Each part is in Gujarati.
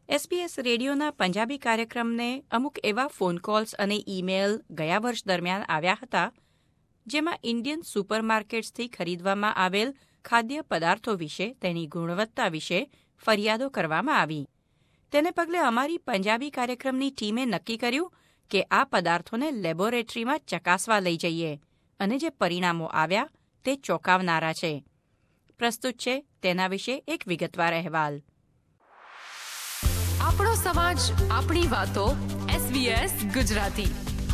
SBS રેડિયોના પંજાબી કાર્યક્રમને અમુક એવા ફોન કોલ્સ અને ઈમેલ ગયા વર્ષ દરમિયાન આવ્યા હતા જેમાં ઇન્ડિયન સુપરમાર્કેટ્સથી ખરીદવામાં આવેલ ખાદ્ય પદાર્થો વિશે તેની ગુણવત્તા વિશે ફરિયાદો કરવામાં આવી. તેને પગલે અમારી પંજાબી કાર્યક્રમની ટીમે નક્કી કર્યું કે આ પદાર્થોને લેબોરેટરીમાં ચકાસવા લઈ જઈએ અને જે પરિણામો આવ્યા તે ચોંકાવનારા છે. પ્રસ્તુત છે તેના વિશે એક વિગતવાર અહેવાલ. આપણો સમાજ, આપણી વાતો. SBS ગુજરાતી.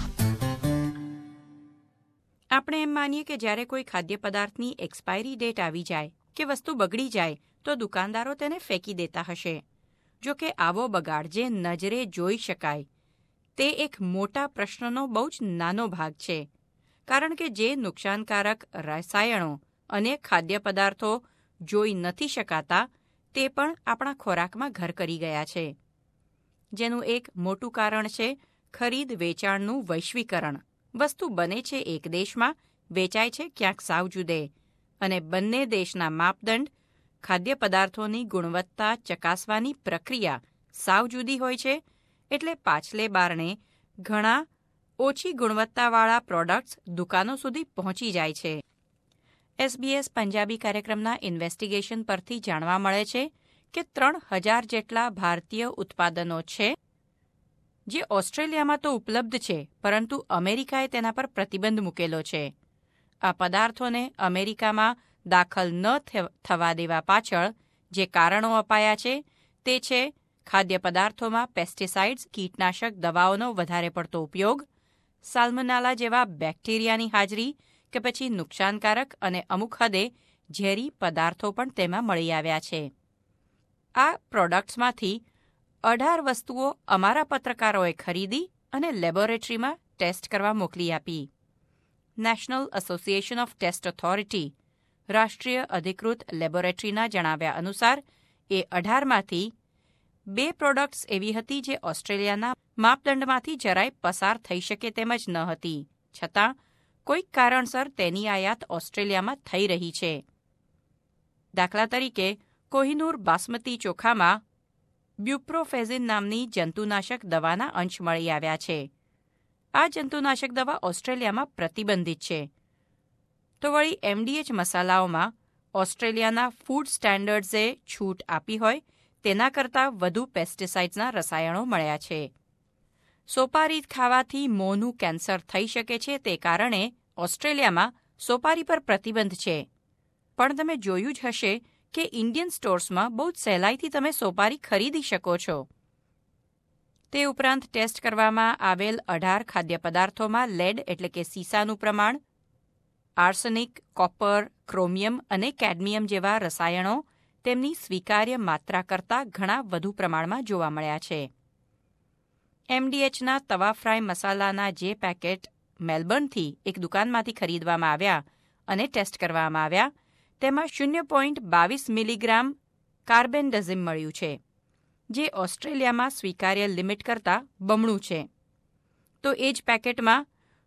આપણે એમ માનીએ કે જ્યારે કોઈ ખાદ્ય પદાર્થની એક્સપાયરી ડેટ આવી જાય કે વસ્તુ બગડી જાય તો દુકાનદારો તેને ફેંકી દેતા હશે. જો કે આવો બગાડ જે નજરે જોઈ શકાય તે એક મોટા પ્રશ્નનો બહુ જ નાનો ભાગ છે, કારણ કે જે નુકસાનકારક રસાયણો અને ખાદ્ય પદાર્થો જોઈ નથી શકાતા તે પણ આપણા ખોરાકમાં ઘર કરી ગયા છે. જેનું એક મોટું કારણ છે ખરીદ વેચાણનું વૈશ્વિકરણ. વસ્તુ બને છે એક દેશમાં, વેચાય છે ક્યાંક સાવ જુદે, અને બંને દેશના માપદંડ, ખાદ્ય પદાર્થોની ગુણવત્તા ચકાસવાની પ્રક્રિયા સાવ જુદી હોય છે. એટલે પાછલે બારણે ઘણા ઓછી ગુણવત્તાવાળા પ્રોડક્ટ્સ દુકાનો સુધી પહોંચી જાય છે. SBS પંજાબી કાર્યક્રમના ઇન્વેસ્ટિગેશન પરથી જાણવા મળે છે કે 3,000 જેટલા ભારતીય ઉત્પાદનો છે જે ઓસ્ટ્રેલિયામાં તો ઉપલબ્ધ છે, પરંતુ અમેરિકાએ તેના પર પ્રતિબંધ મૂકેલો છે. આ પદાર્થોને અમેરિકામાં દાખલ ન થવા દેવા પાછળ જે કારણો અપાયા છે તે છે ખાદ્ય પદાર્થોમાં પેસ્ટિસાઇડ્સ, કીટનાશક દવાઓનો વધારે પડતો ઉપયોગ, સાલ્મોનેલા જેવા બેક્ટેરિયાની હાજરી કે પછી નુકસાનકારક અને અમુક હદે ઝેરી પદાર્થો પણ તેમાં મળી આવ્યા છે. આ પ્રોડક્ટ્સમાંથી 18 વસ્તુઓ અમારા પત્રકારોએ ખરીદી અને લેબોરેટરીમાં ટેસ્ટ કરવા મોકલી આપી. National association of test authority, રાષ્ટ્રીય અધિકૃત લેબોરેટરીના જણાવ્યા અનુસાર એ 18માંથી 2 પ્રોડક્ટ્સ એવી હતી જે ઓસ્ટ્રેલિયાના માપદંડમાંથી જરાય પસાર થઈ શકે તેમ જ ન હતી, છતાં કોઈક કારણસર તેની આયાત ઓસ્ટ્રેલિયામાં થઈ રહી છે. દાખલા તરીકે કોહિનૂર બાસમતી ચોખામાં બ્યુપ્રોફેઝિન નામની જંતુનાશક દવાના અંશ મળી આવ્યા છે. આ જંતુનાશક દવા ઓસ્ટ્રેલિયામાં પ્રતિબંધિત છે. તો વળી MDH મસાલાઓમાં ઓસ્ટ્રેલિયાના ફૂડ સ્ટેન્ડર્ડ્સે છૂટ આપી હોય તેના કરતાં વધુ પેસ્ટિસાઇડ્સના રસાયણો મળ્યા છે. સોપારી ખાવાથી મોંનું કેન્સર થઈ શકે છે તે કારણે ઓસ્ટ્રેલિયામાં સોપારી પર પ્રતિબંધ છે. પણ તમે જોયું જ હશે કે ઇન્ડિયન સ્ટોર્સમાં બહુ જ સહેલાઈથી તમે સોપારી ખરીદી શકો છો. તે ઉપરાંત ટેસ્ટ કરવામાં આવેલ 18 ખાદ્ય પદાર્થોમાં લેડ એટલે કે સીસાનું પ્રમાણ, આર્સેનિક, કોપર, ક્રોમિયમ અને કેડમિયમ જેવા રસાયણો તેમની સ્વીકાર્ય માત્રા કરતાં ઘણા વધુ પ્રમાણમાં જોવા મળ્યા છે. MDHના તવા ફ્રાય મસાલાના જે પેકેટ મેલબર્નથી એક દુકાનમાંથી ખરીદવામાં આવ્યા અને ટેસ્ટ કરવામાં આવ્યા તેમાં 0.22 મિલીગ્રામ કાર્બેન્ડઝિમ મળ્યું છે, જે ઓસ્ટ્રેલિયામાં સ્વીકાર્ય લિમિટ કરતાં બમણું છે. તો એ જ પેકેટમાં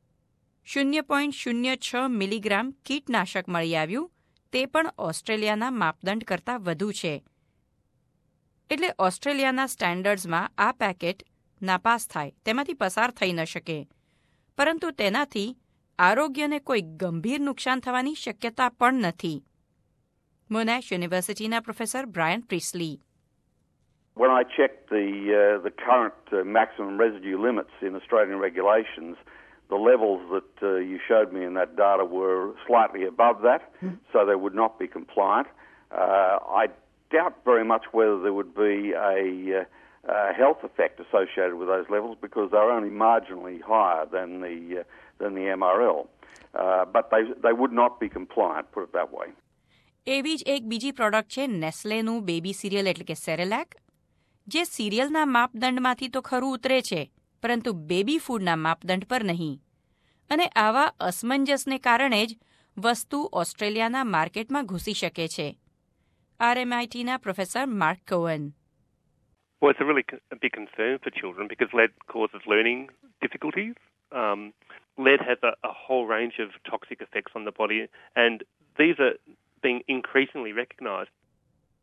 0.06 મિલીગ્રામ કીટનાશક મળી આવ્યું, તે પણ ઓસ્ટ્રેલિયાના માપદંડ કરતાં વધુ છે. એટલે ઓસ્ટ્રેલિયાના સ્ટેન્ડર્ડ્સમાં આ પેકેટ નાપાસ થાય તેમાંથી પસાર થઈ ન શકે, પરંતુ તેનાથી આરોગ્યને કોઈ ગંભીર નુકસાન થવાની શક્યતા પણ નથી. મોનાશ યુનિવર્સિટીના professor Brian Priestley. When I checked the current maximum residue limits in Australian regulations, the levels that you showed me in that data were slightly above that, so they would not be compliant. I doubt very much whether there would be a health effect associated with those levels because they're only marginally higher than the MRL. But they would not be compliant, put it that way. એવી જ એક બીજી પ્રોડક્ટ છે નેસ્લેનું બેબી સિરિયલ એટલે કે સેરેલેક, જે સિરિયલના માપદંડમાંથી તો ખરું ઉતરે છે પરંતુ બેબી ફૂડના માપદંડ પર નહીં. અને આવા અસમંજસને કારણે જ વસ્તુ ઓસ્ટ્રેલિયાના માર્કેટમાં ઘૂસી શકે છે. RMITના professor Mark Cowan. Well, it's a really big concern for children because lead causes learning difficulties. Lead has a whole range of toxic effects on the body, and these are being increasingly recognised.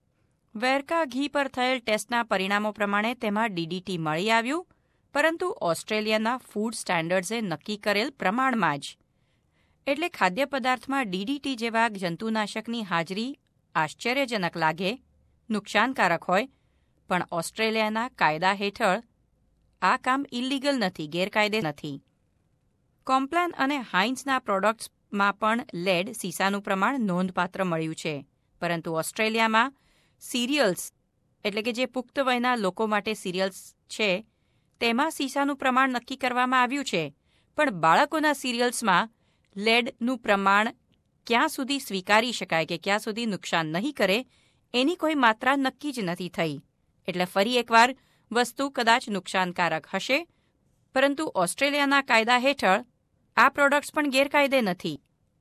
Verka ઘી પર થયેલ ટેસ્ટના પરિણામો પ્રમાણે તેમાં ડીડીટી મળી આવ્યું, પરંતુ ઓસ્ટ્રેલિયાના ફૂડ સ્ટેન્ડર્ડ્સે નક્કી કરેલ પ્રમાણમાં જ. એટલે ખાદ્ય પદાર્થમાં ડીડીટી જેવા જંતુનાશકની હાજરી આશ્ચર્યજનક લાગે, નુકસાનકારક હોય, પણ ઓસ્ટ્રેલિયાના કાયદા હેઠળ આ કામ ઇલીગલ નથી, ગેરકાયદે નથી. કોમ્પ્લાન અને હાઇન્સના પ્રોડક્ટ્સમાં પણ લેડ સીસાનું પ્રમાણ નોંધપાત્ર મળ્યું છે, પરંતુ ઓસ્ટ્રેલિયામાં સિરિયલ્સ એટલે કે જે પુખ્ત વયના લોકો માટે સિરિયલ્સ છે તેમાં સીસાનું પ્રમાણ નક્કી કરવામાં આવ્યું છે, પણ બાળકોના સિરિયલ્સમાં લેડનું પ્રમાણ ક્યાં સુધી સ્વીકારી શકાય કે ક્યાં સુધી નુકસાન નહીં કરે એની કોઈ માત્રા નક્કી જ નથી થઈ. એટલે ફરી એકવાર વસ્તુ કદાચ નુકસાનકારક હશે, પરંતુ ઓસ્ટ્રેલિયાના કાયદા હેઠળ આ પ્રોડક્ટ્સ પણ ગેરકાયદે નથી.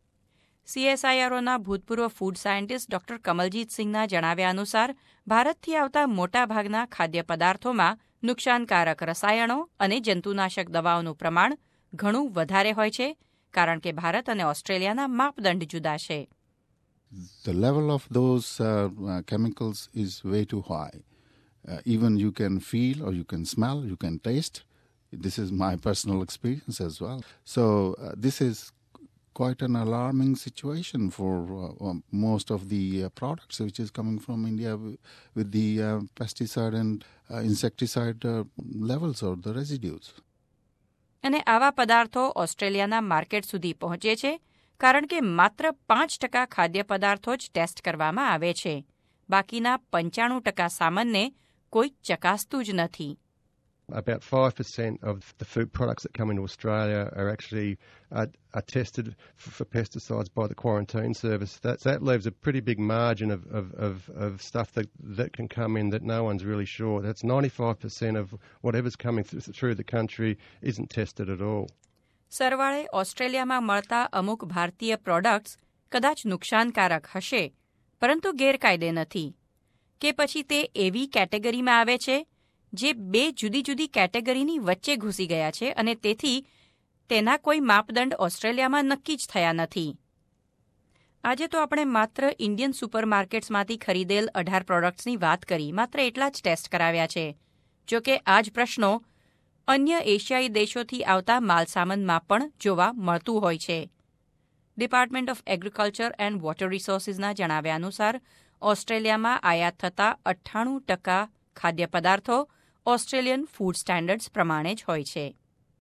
CSIROના ભૂતપૂર્વ ફૂડ સાયન્ટિસ્ટ ડોક્ટર કમલજીત સિંહના જણાવ્યા અનુસાર ભારતથી આવતા મોટાભાગના ખાદ્ય પદાર્થોમાં નુકસાનકારક રસાયણો અને જંતુનાશક દવાઓનું પ્રમાણ ઘણું વધારે હોય છે, કારણ કે ભારત અને ઓસ્ટ્રેલિયાના માપદંડ જુદા છે. The level of those chemicals is way too high. Even you can feel or you can smell, you can taste. This is my personal experience as well. So this is quite an alarming situation for most of the products which is coming from India with the pesticide and insecticide levels or the residues. અને આવા પદાર્થો ઓસ્ટ્રેલિયાના માર્કેટ સુધી પહોંચે છે કારણ કે માત્ર 5% ખાદ્ય પદાર્થો જ ટેસ્ટ કરવામાં આવે છે. બાકીના 95% સામાનને કોઈ ચકાસતું જ નથી. About 5% of the food products that come into Australia are actually are tested for pesticides by the quarantine service. That leaves a pretty big margin of stuff that can come in that no one's really sure. That's 95% of whatever's coming through the country isn't tested at all. સરવાળે ઓસ્ટ્રેલિયામાં મળતા અમુક ભારતીય પ્રોડક્ટ્સ કદાચ નુકસાનકારક હશે, પરંતુ ગેરકાયદે નથી, કે પછી તે એવી કેટેગરીમાં આવે છે જે બે જુદી જુદી કેટેગરીની વચ્ચે ઘૂસી ગયા છે અને તેથી તેના કોઈ માપદંડ ઓસ્ટ્રેલિયામાં નક્કી જ થયા નથી. આજે તો આપણે માત્ર ઇન્ડિયન સુપરમાર્કેટ્સમાંથી ખરીદેલ 18 પ્રોડક્ટ્સની વાત કરી, માત્ર એટલા જ ટેસ્ટ કરાવ્યા છે. જો કે આ જ પ્રશ્નો અન્ય એશિયાઈ દેશોથી આવતા માલસામાનમાં પણ જોવા મળતું હોય છે. Department of agriculture and water રિસોર્સિસના જણાવ્યા અનુસાર ઓસ્ટ્રેલિયામાં આયાત થતા 98% ખાદ્ય પદાર્થો ઓસ્ટ્રેલિયન ફૂડ સ્ટેન્ડર્ડ્સ પ્રમાણે જ હોય છે.